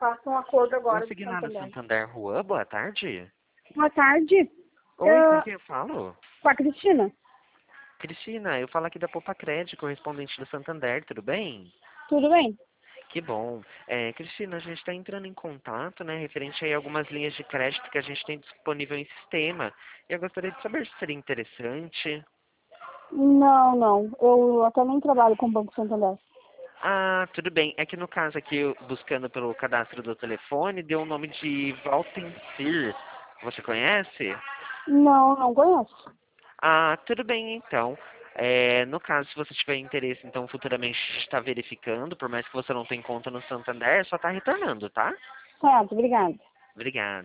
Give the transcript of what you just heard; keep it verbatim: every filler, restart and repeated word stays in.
faço um acordo agora do Consignado Santander. Santander Juan, boa tarde. Boa tarde. Oi, Eu- com quem eu falo? Com a Cristina. Cristina, eu falo aqui da Poupa Crédito, correspondente do Santander, tudo bem? Tudo bem? Que bom. É, Cristina, a gente está entrando em contato, né, referente aí a algumas linhas de crédito que a gente tem disponível em sistema. E eu gostaria de saber se seria interessante. Não, não. Eu até nem trabalho com o Banco Santander. Ah, tudo bem. É que no caso aqui, eu buscando pelo cadastro do telefone, deu o nome de Valtencir. Você conhece? Não, não conheço. Ah, tudo bem então. É, no caso, se você tiver interesse, então futuramente está verificando, por mais que você não tenha conta no Santander, só está retornando, tá? Certo, obrigada. Obrigado.